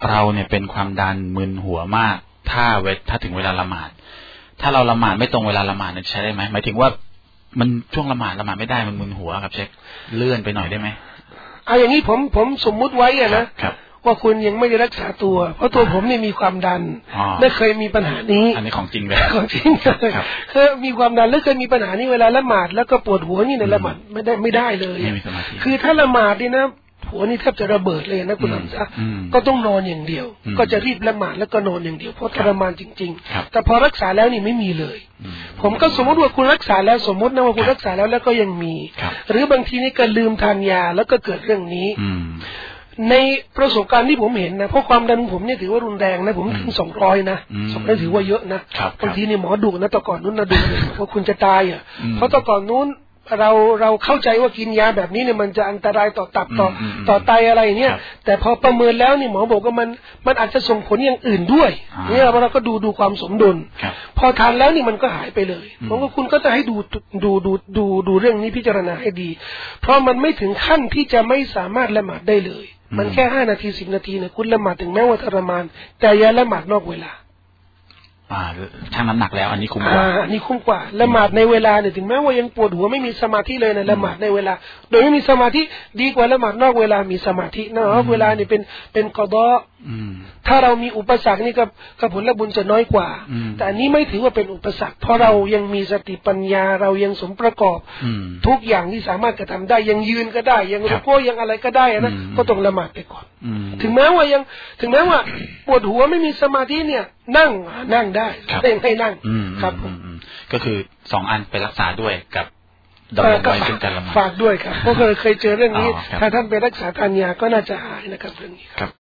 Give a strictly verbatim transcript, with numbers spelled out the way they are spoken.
เราเนี่ยเป็นความดันมึนหัวมากถ้าเวทถ้าถึงเวลาละหมาดถ้าเราละหมาดไม่ตรงเวลาละหมาดเนี่ยใช้ได้ไหมหมายถึงว่ามันช่วงละหมาดละหมาดไม่ได้มันมึนหัวครับเช็คเลื่อนไปหน่อยได้ไหมเอาอย่างนี้ผมผมสมมุติไว้อะนะว่าคุณยังไม่ได้รักษาตัวเพราะตัวผมเนี่ยมีความดันและเคยมีปัญหานี้อันนี้ของจริงเลยของจริงเลยเคยมีความดันและเคยมีปัญหานี้เวลาละหมาดแล้วก็ปวดหัวนี่ในละหมาดไม่ได้ไม่ได้เลยคือถ้าละหมาดนี่นะหัวนี่แทบจะระเบิดเลยนะคุณอัมซะก็ต้องนอนอย่างเดียวก็จะรีบละหมาดแล้วก็นอนอย่างเดียวเพราะทรมานจริงๆแต่พอรักษาแล้วนี่ไม่มีเลยผมก็สมมติว่าคุณรักษาแล้วสมมตินะว่าคุณรักษาแล้วแล้วก็ยังมีหรือบางทีนี่ก็ลืมทานยาแล้วก็เกิดเรื่องนี้ในประสบการณ์ที่ผมเห็นนะเพราะความดันผมเนี่ยถือว่ารุนแรงนะผมถึงสองร้อยนะสองร้อยถือว่าเยอะนะบางทีนี่หมอดุนะแต่ก่อนนู้นนะดูเลยว่าคุณจะตายอ่ะเพราะแต่ก่อนนู้นเราเราเข้าใจว่ากินยาแบบนี้เนี่ยมันจะอันตรายต่อตับต่อต่อไตอะไรเนี่ยแต่พอประเมินแล้วนี่หมอบอกว่ามันมันอาจจะส่งผลอย่างอื่นด้วยเนี่ยเราก็ดูดูความสมดุลพอทานแล้วนี่มันก็หายไปเลยเพราะว่าคุณก็จะให้ดูดูดูดูดูเรื่องนี้พิจารณาให้ดีเพราะมันไม่ถึงขั้นที่จะไม่สามารถละหมาดได้เลยมันแค่ห้านาทีสิบนาทีเนี่ยคุณละหมาดถึงแม้ว่าทรมานแต่อย่าละหมาดนอกเวลาอ่าชั่งน้ำหนักแล้วอันนี้คุ้มกว่าอันนี้คุ้มกว่าละหมาดในเวลาเนี่ยถึงแม้ว่ายังปวดหัวไม่มีสมาธิเลยนะละหมาดในเวลาโดยไม่มีสมาธิดีกว่าละหมาดนอกเวลามีสมาธินอกเวลาเนี่ยเป็นเป็นกอฎอถ้าเรามีอุปสรรคนี่กับกับผลบุญจะน้อยกว่าแต่อันนี้ไม่ถือว่าเป็นอุปสรรคเพราะเรายังมีสติปัญญาเรายังสมประกอบทุกอย่างที่สามารถกระทำได้ยังยืนก็ได้ยังรุกโกยังอะไรก็ได้นะก็ต้องละหมาดไปก่อนถึงแม้ว่ายังถึงแม้ว่าปวดหัวไม่มีสมาธิเนี่ยนั่งนั่งได้เต้นให้นั่งครับก็คือสองอันไปรักษาด้วยกับดำรงไว้ซึ่งการละหมาดฝากด้วยครับเพราะเคยเจอเรื่องนี้ถ้าท่านไปรักษาทานยาก็น่าจะหายนะครับเรื่องนี้ครับ